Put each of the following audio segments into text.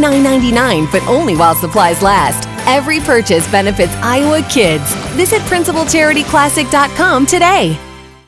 $9.99, but only while supplies last. Every purchase benefits Iowa kids. Visit principalcharityclassic.com today.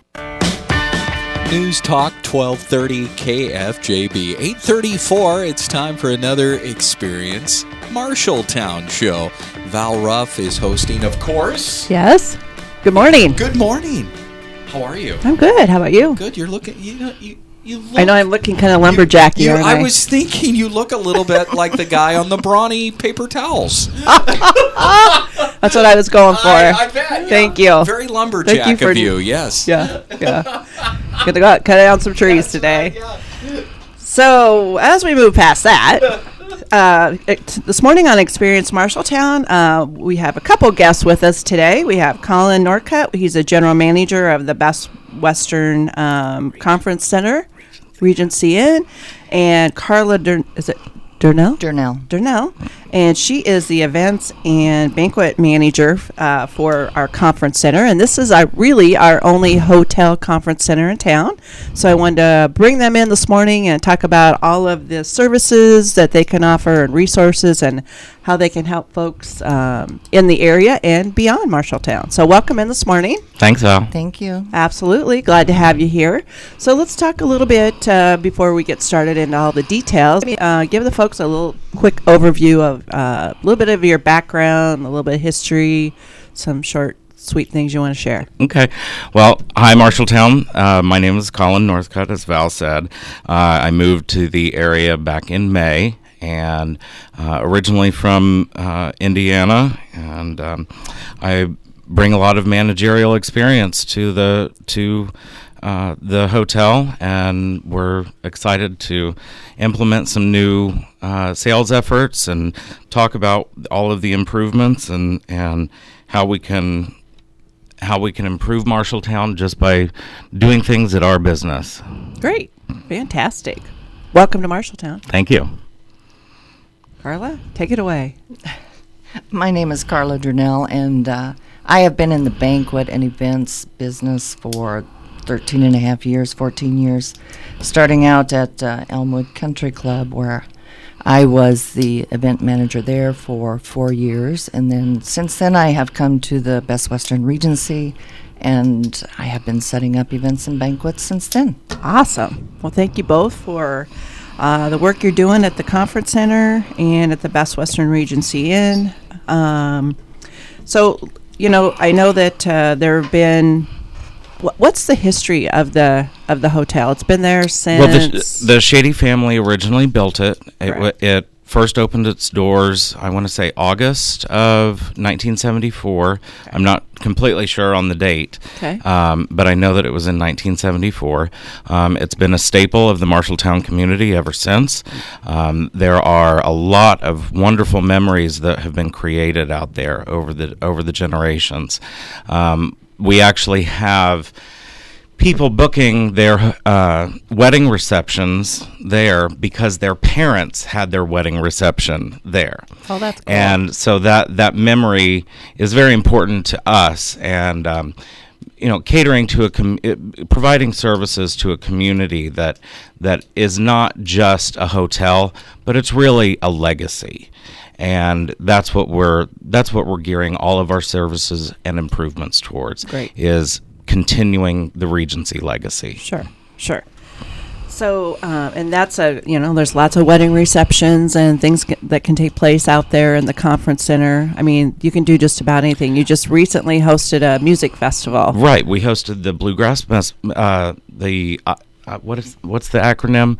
News Talk 1230 KFJB 834. It's time for another Experience Marshalltown show. Val Ruff is hosting, of course. Yes. Good morning. Good morning. How are you? I'm good. How about you? Good. You're looking. You look. I know I'm looking kind of lumberjacky. Aren't I? I was thinking you look a little bit like the guy on the Brawny paper towels. That's what I was going for. I bet. Yeah. Thank you. Very lumberjack of you. Yes. Yeah. Got to go out, cut down some trees today. So as we move past that, this morning on Experience Marshalltown, we have a couple guests with us today. We have Colin Norcutt. He's a general manager of the Best Western Conference Center, Regency Inn, and Carla Durnell, and she is the events and banquet manager for our conference center, and this is really our only hotel conference center in town. So I wanted to bring them in this morning and talk about all of the services that they can offer and resources and how they can help folks in the area and beyond Marshalltown. So welcome in this morning. Thanks, Al. Thank you. Absolutely. Glad to have you here. So let's talk a little bit before we get started into all the details. Give the folks a little quick overview of a little bit of your background, a little bit of history, some short, sweet things you want to share. Okay. Well, hi, Marshalltown. My name is Colin Norcutt, as Val said. I moved to the area back in May, and originally from Indiana, and I bring a lot of managerial experience to the hotel, and we're excited to implement some new sales efforts and talk about all of the improvements and how we can improve Marshalltown just by doing things at our business. Great. Fantastic. Welcome to Marshalltown. Thank you. Carla, take it away. My name is Carla Durnell, and I have been in the banquet and events business for 13 and a half years, 14 years, starting out at Elmwood Country Club, where I was the event manager there for 4 years. And then since then, I have come to the Best Western Regency, and I have been setting up events and banquets since then. Awesome. Well, thank you both for the work you're doing at the Conference Center and at the Best Western Regency Inn. So, I know that there have been... What's the history of the hotel? It's been there since... Well, the Shady family originally built it. It first opened its doors, I want to say, August of 1974. Okay. I'm not completely sure on the date, but I know that it was in 1974. It's been a staple of the Marshalltown community ever since. There are a lot of wonderful memories that have been created out there over the generations. We actually have people booking their wedding receptions there because their parents had their wedding reception there. Oh, that's cool. And so that memory is very important to us, and catering to providing services to a community that is not just a hotel, but it's really a legacy. And that's what we're gearing all of our services and improvements towards. Great. Is continuing the Regency legacy. Sure. So, and that's there's lots of wedding receptions and things that can take place out there in the conference center. I mean, you can do just about anything. You just recently hosted a music festival. Right. We hosted the Bluegrass what's the acronym?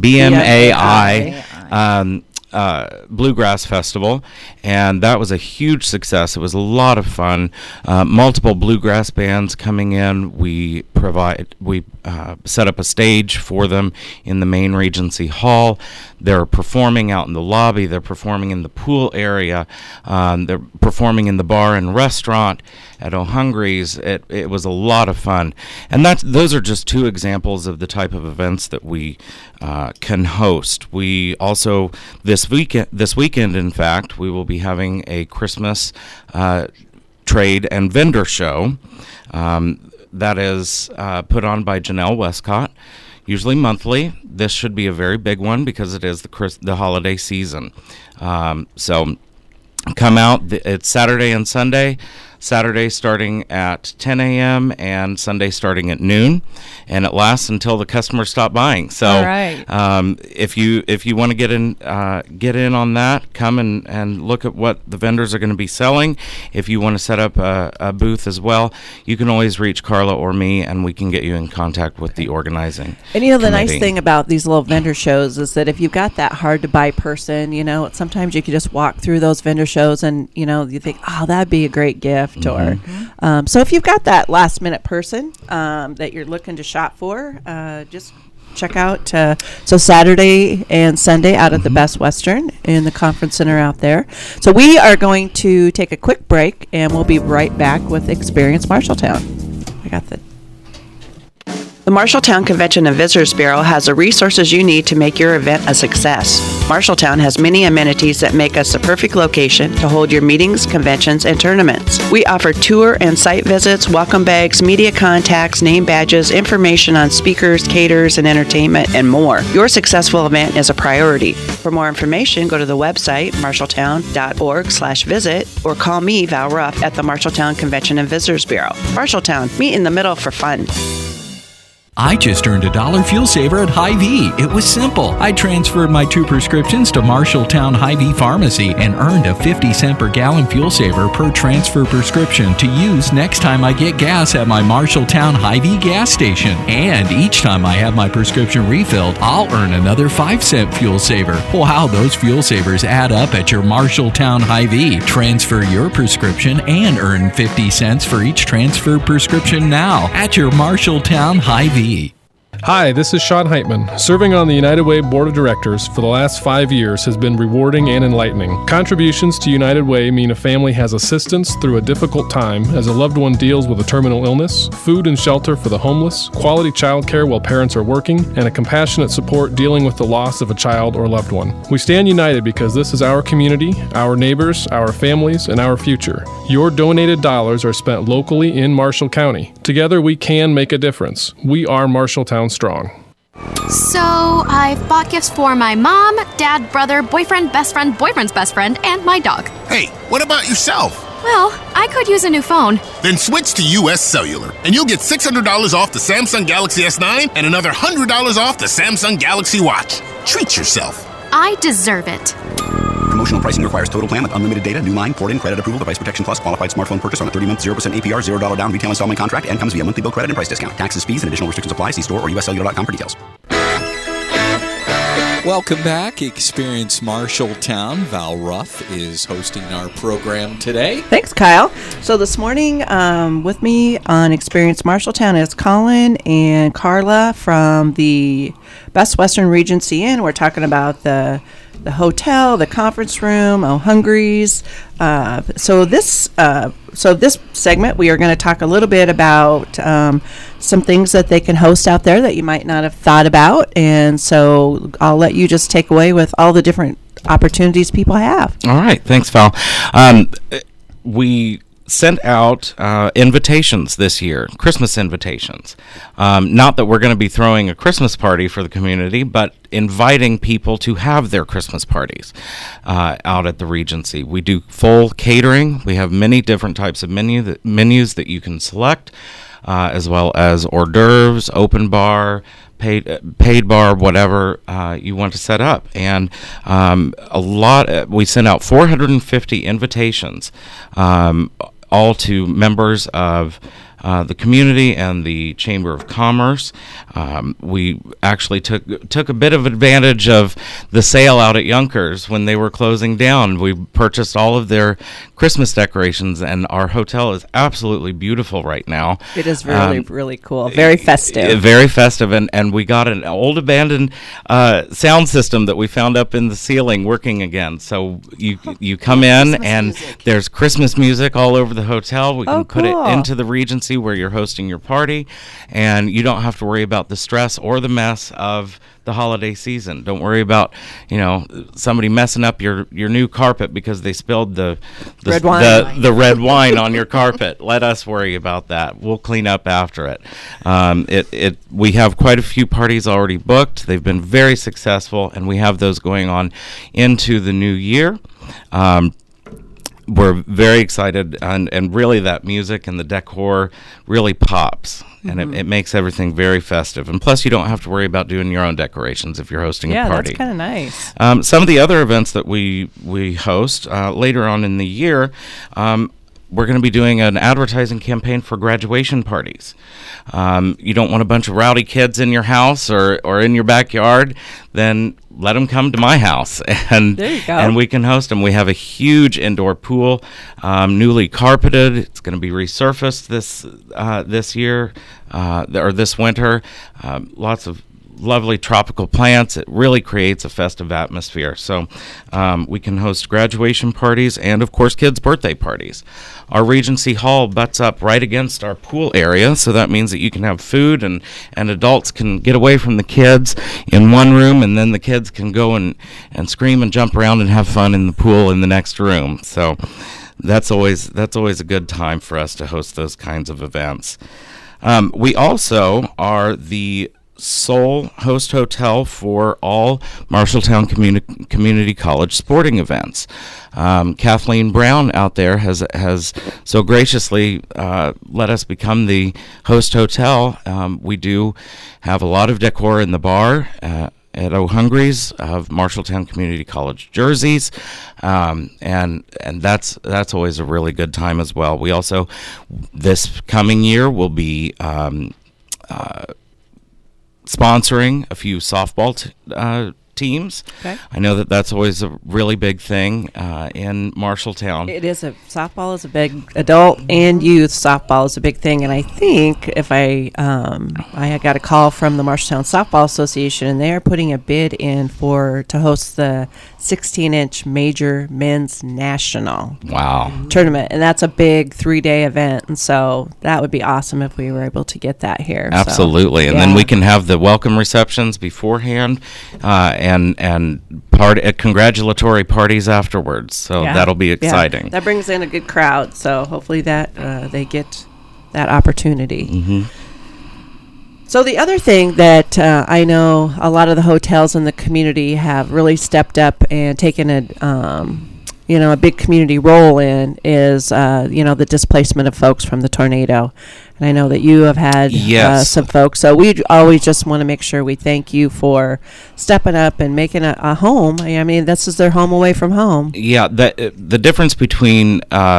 BMAI. Bluegrass Festival, and that was a huge success. It was a lot of fun. Multiple bluegrass bands coming in. We set up a stage for them in the main Regency Hall. They're performing out in the lobby. They're performing in the pool area. They're performing in the bar and restaurant at O'Hungry's. It was a lot of fun, and those are just two examples of the type of events that we can host. We also this weekend, in fact, we will be having a Christmas trade and vendor show that is put on by Janelle Westcott. usually monthly. This should be a very big one because it is the holiday season. So come out. It's Saturday and Sunday. Saturday starting at 10 a.m. and Sunday starting at noon, and it lasts until the customers stop buying. So, all right. If you want to get in on that, come and look at what the vendors are going to be selling. If you want to set up a booth as well, you can always reach Carla or me, and we can get you in contact with the organizing. And the nice committee. thing about these little vendor shows is that if you've got that hard to buy person, sometimes you can just walk through those vendor shows and you think, oh, that'd be a great gift. Mm-hmm. Or so if you've got that last minute person that you're looking to shop for, just check out so Saturday and Sunday out at the Best Western in the conference center out there. So we are going to take a quick break, and we'll be right back with Experience Marshalltown. I got the Marshalltown Convention and Visitors Bureau has the resources you need to make your event a success. Marshalltown has many amenities that make us the perfect location to hold your meetings, conventions, and tournaments. We offer tour and site visits, welcome bags, media contacts, name badges, information on speakers, caterers, and entertainment, and more. Your successful event is a priority. For more information, go to the website, marshalltown.org/visit, or call me, Val Ruff, at the Marshalltown Convention and Visitors Bureau. Marshalltown, meet in the middle for fun. I just earned $1 fuel saver at Hy-Vee. It was simple. I transferred my 2 prescriptions to Marshalltown Hy-Vee Pharmacy and earned a 50-cent per gallon fuel saver per transfer prescription to use next time I get gas at my Marshalltown Hy-Vee gas station. And each time I have my prescription refilled, I'll earn another 5-cent fuel saver. Wow, those fuel savers add up at your Marshalltown Hy-Vee. Transfer your prescription and earn 50 cents for each transferred prescription now at your Marshalltown Hy-Vee. Hi, this is Sean Heitman. Serving on the United Way Board of Directors for the last 5 years has been rewarding and enlightening. Contributions to United Way mean a family has assistance through a difficult time as a loved one deals with a terminal illness, food and shelter for the homeless, quality child care while parents are working, and a compassionate support dealing with the loss of a child or loved one. We stand united because this is our community, our neighbors, our families, and our future. Your donated dollars are spent locally in Marshall County. Together we can make a difference. We are Marshalltown Strong. So, I've bought gifts for my mom, dad, brother, boyfriend, best friend, boyfriend's best friend, and my dog. Hey, what about yourself? Well, I could use a new phone. Then switch to US Cellular, and you'll get $600 off the Samsung Galaxy S9 and another $100 off the Samsung Galaxy Watch. Treat yourself. I deserve it. Promotional pricing requires total plan with unlimited data, new line, port-in, credit approval, device protection plus, qualified smartphone purchase on a 30-month 0% APR, $0 down retail installment contract, and comes via monthly bill credit and price discount. Taxes, fees, and additional restrictions apply. See store or uscellular.com for details. Welcome back. Experience Marshalltown. Val Ruff is hosting our program today. Thanks, Kyle. So this morning with me on Experience Marshalltown is Colin and Carla from the Best Western Regency Inn. We're talking about the hotel, the conference room, O'Hungry's. So this segment, we are going to talk a little bit about some things that they can host out there that you might not have thought about. And so I'll let you just take away with all the different opportunities people have. All right. Thanks, Val. We sent out invitations this year, Christmas invitations. Not that we're going to be throwing a Christmas party for the community, but inviting people to have their Christmas parties out at the Regency. We do full catering. We have many different types of menus that you can select, as well as hors d'oeuvres, open bar, paid bar, whatever you want to set up. And we sent out 450 invitations, all to members of the community and the Chamber of Commerce. We actually took a bit of advantage of the sale out at Yonkers when they were closing down. We purchased all of their Christmas decorations, and our hotel is absolutely beautiful right now. It is really, really cool. Very festive. Very festive, and we got an old abandoned sound system that we found up in the ceiling working again. So you come in, and there's Christmas music all over the hotel. We can put it into the Regency Galaxy where you're hosting your party, and you don't have to worry about the stress or the mess of the holiday season. Don't worry about, somebody messing up your new carpet because they spilled the red wine. the red wine on your carpet. Let us worry about that. We'll clean up after it. We have quite a few parties already booked. They've been very successful, and we have those going on into the new year. We're very excited, and really that music and the decor really pops, and it makes everything very festive. And plus, you don't have to worry about doing your own decorations if you're hosting a party. Yeah, that's kind of nice. Some of the other events that we host later on in the year, we're going to be doing an advertising campaign for graduation parties. You don't want a bunch of rowdy kids in your house or in your backyard, then let them come to my house, and there you go. And we can host them. We have a huge indoor pool, newly carpeted. It's going to be resurfaced this year or this winter. Lots of lovely tropical plants. It really creates a festive atmosphere. So we can host graduation parties and, of course, kids' birthday parties. Our Regency Hall butts up right against our pool area, so that means that you can have food and adults can get away from the kids in one room, and then the kids can go and scream and jump around and have fun in the pool in the next room. So that's always a good time for us to host those kinds of events. We also are the sole host hotel for all Marshalltown Community College sporting events. Kathleen Brown out there has so graciously let us become the host hotel. We do have a lot of decor in the bar at O'Hungry's of Marshalltown Community College jerseys, and that's always a really good time as well. We also, this coming year, will be sponsoring a few softball teams. Okay. I know that's always a really big thing in Marshalltown. It is. Softball is a big, adult and youth softball is a big thing, and I think if I had got a call from the Marshalltown Softball Association, and they're putting a bid in to host the 16-inch major men's national tournament, and that's a big 3-day event, and so that would be awesome if we were able to get that here. Absolutely, and then we can have the welcome receptions beforehand, and congratulatory parties afterwards. So that'll be exciting. Yeah. That brings in a good crowd. So hopefully that they get that opportunity. Mm-hmm. So the other thing that I know a lot of the hotels in the community have really stepped up and taken a big community role in is the displacement of folks from the tornado. And I know that you have had some folks. So we always just want to make sure we thank you for stepping up and making a home. I mean, this is their home away from home. Yeah, the difference between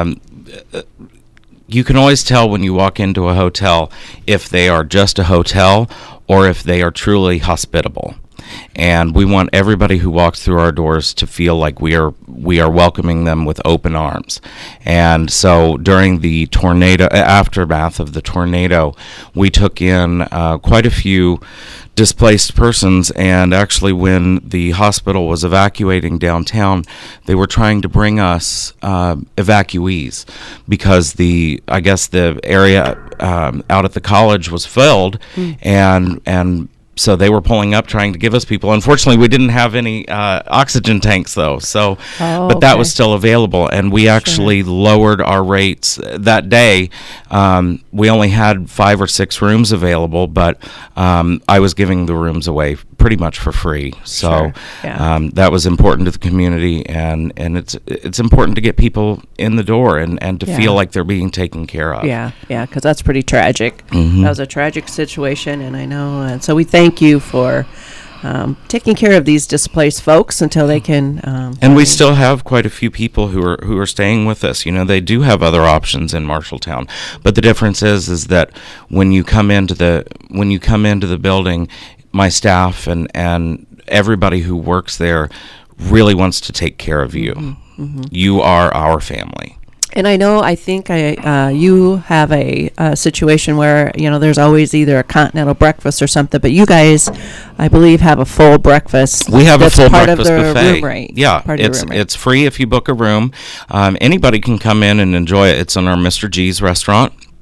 you can always tell when you walk into a hotel if they are just a hotel or if they are truly hospitable. And we want everybody who walks through our doors to feel like we are welcoming them with open arms. And so during the aftermath of the tornado, we took in quite a few displaced persons, and actually when the hospital was evacuating downtown, they were trying to bring us evacuees because the area out at the college was filled, and so they were pulling up trying to give us people. Unfortunately, we didn't have any oxygen tanks, though. So, but that was still available, and we actually lowered our rates that day. We only had 5 or 6 rooms available, but I was giving the rooms away pretty much for free. So that was important to the community, and it's important to get people in the door and to feel like they're being taken care of. Yeah, because that's pretty tragic. Mm-hmm. That was a tragic situation, and I know. And so we thank you for taking care of these displaced folks until they can. And we still have quite a few people who are staying with us. They do have other options in Marshalltown, but the difference is that when you come into the building, my staff and everybody who works there really wants to take care of you. Mm-hmm. You are our family. And I think you have a situation where, there's always either a continental breakfast or something, but you guys, I believe, have a full breakfast. We have a full part breakfast of the buffet. Room rate. Yeah, room rate. it's free if you book a room. Anybody can come in and enjoy it. It's in our Mr. G's restaurant.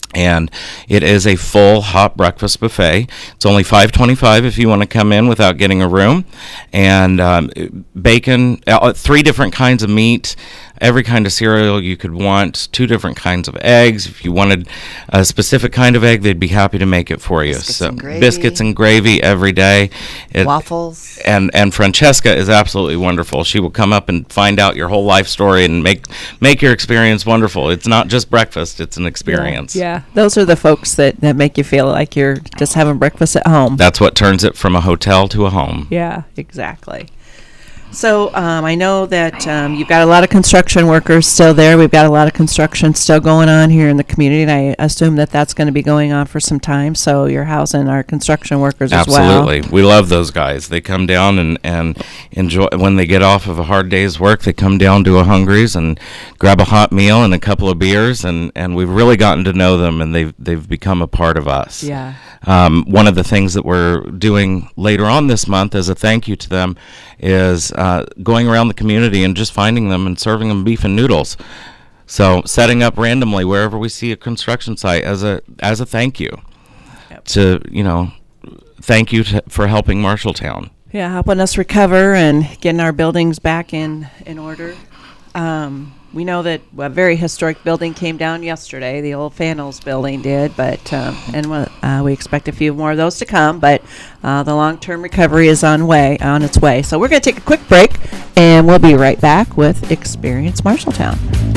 And it is a full hot breakfast buffet. It's only $5.25 if you want to come in without getting a room. And bacon, 3 different kinds of meat, every kind of cereal you could want, 2 different kinds of eggs. If you wanted a specific kind of egg, they'd be happy to make it for you. Biscuits and gravy every day. Waffles. And Francesca is absolutely wonderful. She will come up and find out your whole life story and make your experience wonderful. It's not just breakfast, it's an experience. Yeah. Those are the folks that make you feel like you're just having breakfast at home. That's what turns it from a hotel to a home. Yeah, exactly. So I know that you've got a lot of construction workers still there. We've got a lot of construction still going on here in the community, and I assume that that's going to be going on for some time. So you're housing our construction workers as well. Absolutely. We love those guys. They come down and enjoy. When they get off of a hard day's work, they come down to a Hungry's and grab a hot meal and a couple of beers, and we've really gotten to know them, and they've become a part of us. Yeah. One of the things that we're doing later on this month as a thank you to them is going around the community and just finding them and serving them beef and noodles. So setting up randomly wherever we see a construction site as a thank you. Yep. To thank you for helping Marshalltown. Yeah, helping us recover and getting our buildings back in order. We know that a very historic building came down yesterday. The old Fanels building did, but we expect a few more of those to come. But the long-term recovery is on its way. So we're going to take a quick break, and we'll be right back with Experience Marshalltown.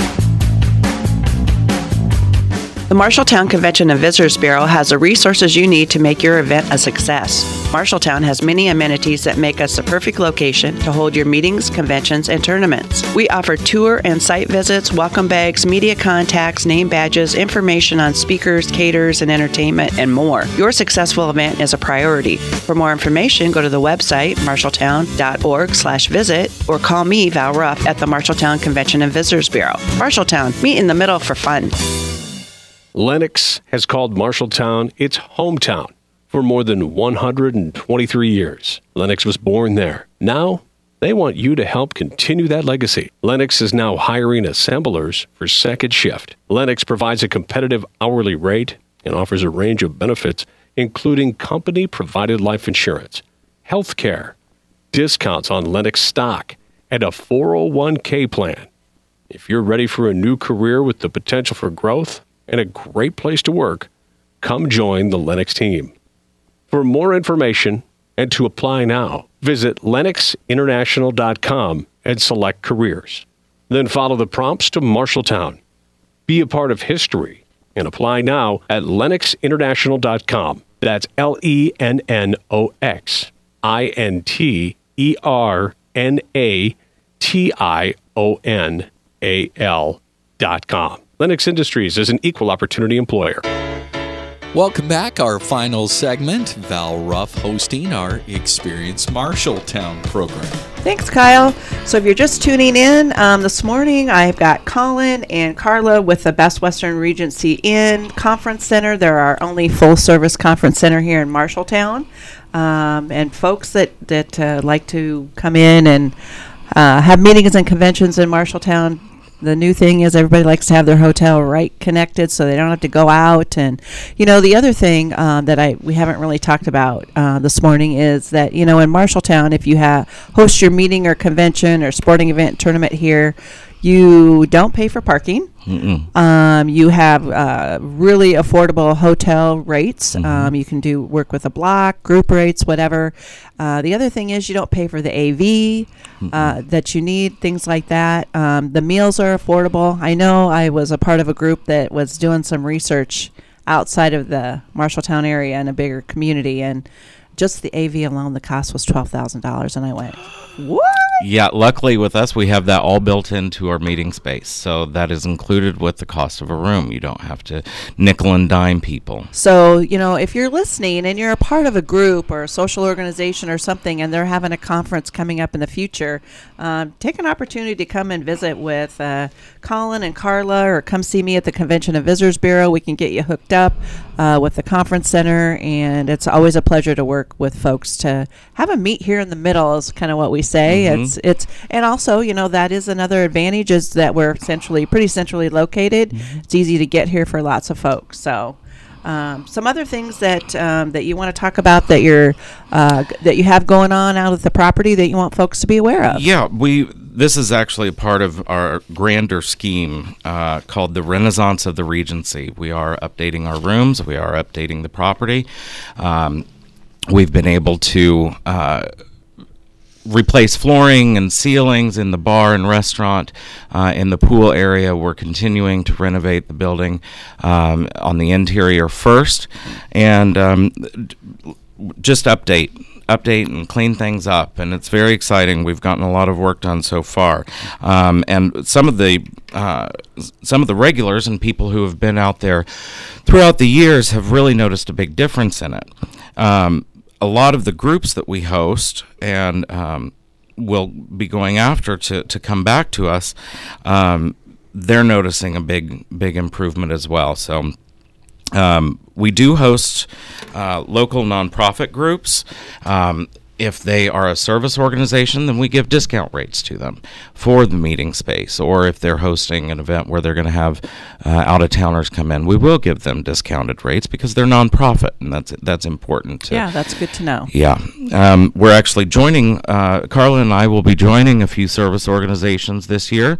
The Marshalltown Convention and Visitors Bureau has the resources you need to make your event a success. Marshalltown has many amenities that make us the perfect location to hold your meetings, conventions, and tournaments. We offer tour and site visits, welcome bags, media contacts, name badges, information on speakers, caterers, and entertainment, and more. Your successful event is a priority. For more information, go to the website, marshalltown.org/visit, or call me, Val Ruff, at the Marshalltown Convention and Visitors Bureau. Marshalltown, meet in the middle for fun. Lennox has called Marshalltown its hometown for more than 123 years. Lennox was born there. Now, they want you to help continue that legacy. Lennox is now hiring assemblers for second shift. Lennox provides a competitive hourly rate and offers a range of benefits, including company-provided life insurance, health care, discounts on Lennox stock, and a 401k plan. If you're ready for a new career with the potential for growth and a great place to work, come join the Lennox team. For more information and to apply now, visit lennoxinternational.com and select careers. Then follow the prompts to Marshalltown. Be a part of history and apply now at lennoxinternational.com. That's lennoxinternational.com. Lennox Industries is an equal opportunity employer. Welcome back. Our final segment, Val Ruff hosting our Experience Marshalltown program. Thanks, Kyle. So if you're just tuning in, this morning I've got Colin and Carla with the Best Western Regency Inn Conference Center. They're our only full-service conference center here in Marshalltown. And folks that like to come in and have meetings and conventions in Marshalltown, the new thing is everybody likes to have their hotel right connected so they don't have to go out. And, the other thing that we haven't really talked about this morning is that, in Marshalltown, if you host your meeting or convention or sporting event tournament here, you don't pay for parking. You have really affordable hotel rates. You can work with a block, group rates, whatever. The other thing is you don't pay for the AV that you need, things like that. The meals are affordable. I know I was a part of a group that was doing some research outside of the Marshalltown area in a bigger community, and just the AV alone, the cost was $12,000, and I went, what? Yeah, luckily with us, we have that all built into our meeting space. So that is included with the cost of a room. You don't have to nickel and dime people. So, if you're listening and you're a part of a group or a social organization or something, and they're having a conference coming up in the future, take an opportunity to come and visit with Colin and Carla, or come see me at the Convention and Visitors Bureau. We can get you hooked up. with the conference center, and it's always a pleasure to work with folks to have a meet here in the middle is kind of what we say. Mhm. It's and also, that is another advantage is that we're pretty centrally located. It's easy to get here for lots of folks. So some other things that you want to talk about that that you have going on out at the property that you want folks to be aware of. Yeah, this is actually a part of our grander scheme called the Renaissance of the Regency. We are updating our rooms. We are updating the property. We've been able to replace flooring and ceilings in the bar and restaurant. In the pool area, we're continuing to renovate the building on the interior first, and just update and clean things up, and it's very exciting. We've gotten a lot of work done so far, and some of the regulars and people who have been out there throughout the years have really noticed a big difference in it. A lot of the groups that we host and will be going after to come back to us, they're noticing a big improvement as well. So we do host local nonprofit groups. If they are a service organization, then we give discount rates to them for the meeting space. Or if they're hosting an event where they're going to have out-of-towners come in, we will give them discounted rates because they're nonprofit, and that's important. Yeah, that's good to know. Yeah. We're actually joining, Carla and I will be joining a few service organizations this year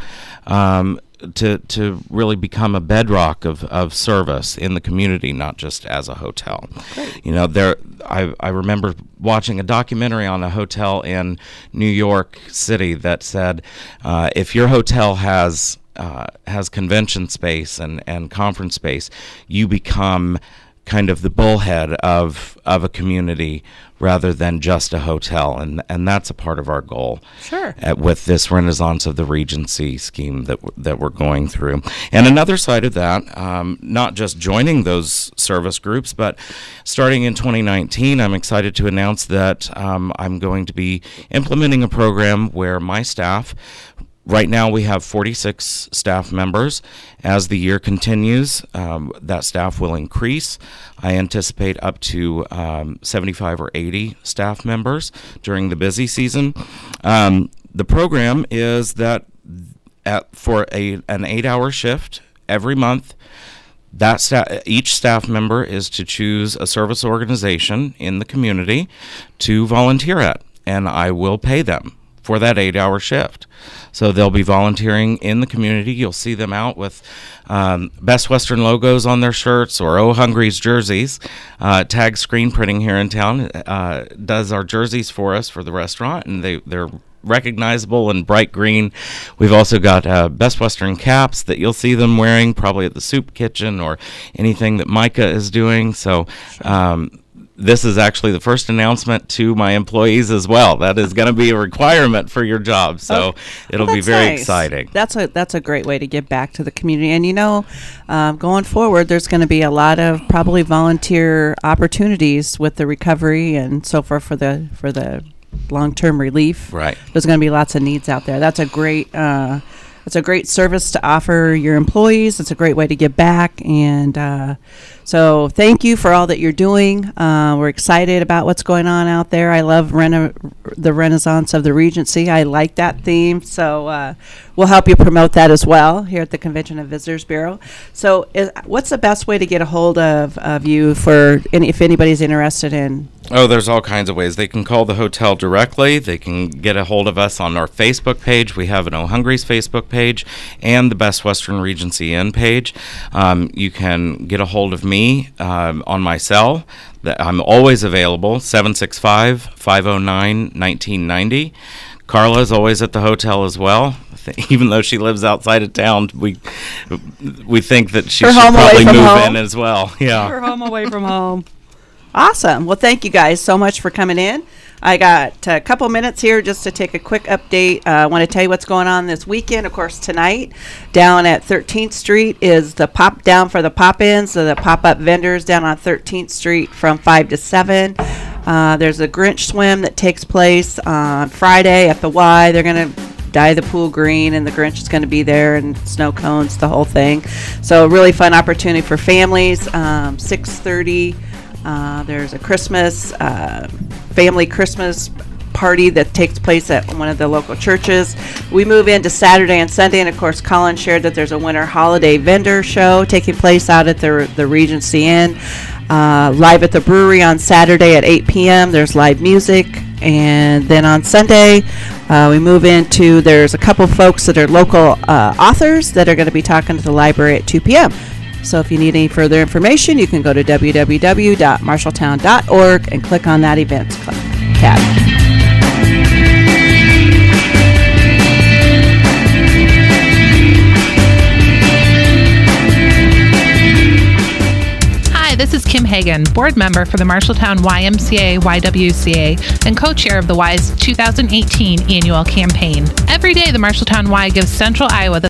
to really become a bedrock of service in the community, not just as a hotel. Great. I remember watching a documentary on a hotel in New York City that said, if your hotel has convention space and conference space, you become kind of the bullhead of a community rather than just a hotel, and that's a part of our goal. Sure. With this Renaissance of the Regency scheme that we're going through. And another side of that, not just joining those service groups, but starting in 2019, I'm excited to announce that I'm going to be implementing a program where my staff, right now we have 46 staff members. As the year continues, that staff will increase. I anticipate up to 75 or 80 staff members during the busy season. The program is that for an 8-hour shift every month, each staff member is to choose a service organization in the community to volunteer at, and I will pay them for that 8-hour shift. So they'll be volunteering in the community. You'll see them out with Best Western logos on their shirts or Oh Hungry's jerseys. Tag Screen Printing here in town does our jerseys for us for the restaurant, and they're recognizable and bright green. We've also got Best Western caps that you'll see them wearing probably at the soup kitchen or anything that Micah is doing. So this is actually the first announcement to my employees as well. That is going to be a requirement for your job, so it'll be very exciting. That's a great way to give back to the community. And going forward, there's going to be a lot of probably volunteer opportunities with the recovery and so forth for the long-term relief. Right. There's going to be lots of needs out there. That's a great service to offer your employees. It's a great way to give back, and so thank you for all that you're doing. We're excited about what's going on out there. I love the Renaissance of the Regency. I like that theme, so we'll help you promote that as well here at the Convention and Visitors Bureau. So what's the best way to get a hold of you if anybody's interested in? Oh, there's all kinds of ways. They can call the hotel directly. They can get a hold of us on our Facebook page. We have an Oh Hungry's Facebook page and the Best Western Regency Inn page. You can get a hold of me on my cell. I'm always available, 765-509-1990. Carla is always at the hotel as well. Even though she lives outside of town, we think that she should probably move in as well. Yeah. Her home away from home. Awesome. Well, thank you guys so much for coming in. I got a couple minutes here just to take a quick update. I want to tell you what's going on this weekend. Of course, tonight down at 13th Street is the pop-down for the pop-ins, so the pop-up vendors down on 13th Street from 5 to 7. There's a Grinch swim that takes place on Friday at the Y. They're going to dye the pool green, and the Grinch is going to be there, and snow cones, the whole thing. So a really fun opportunity for families. 6:30, there's a Christmas, family Christmas party that takes place at one of the local churches. We move into Saturday and Sunday, and of course Colin shared that there's a winter holiday vendor show taking place out at the Regency Inn. Live at the brewery on Saturday at 8 p.m. There's live music. And then on Sunday, we move into, there's a couple folks that are local authors that are going to be talking to the library at 2 p.m. So if you need any further information, you can go to www.marshalltown.org and click on that events tab. This is Kim Hagan, board member for the Marshalltown YMCA-YWCA and co-chair of the Y's 2018 annual campaign. Every day, the Marshalltown Y gives Central Iowa the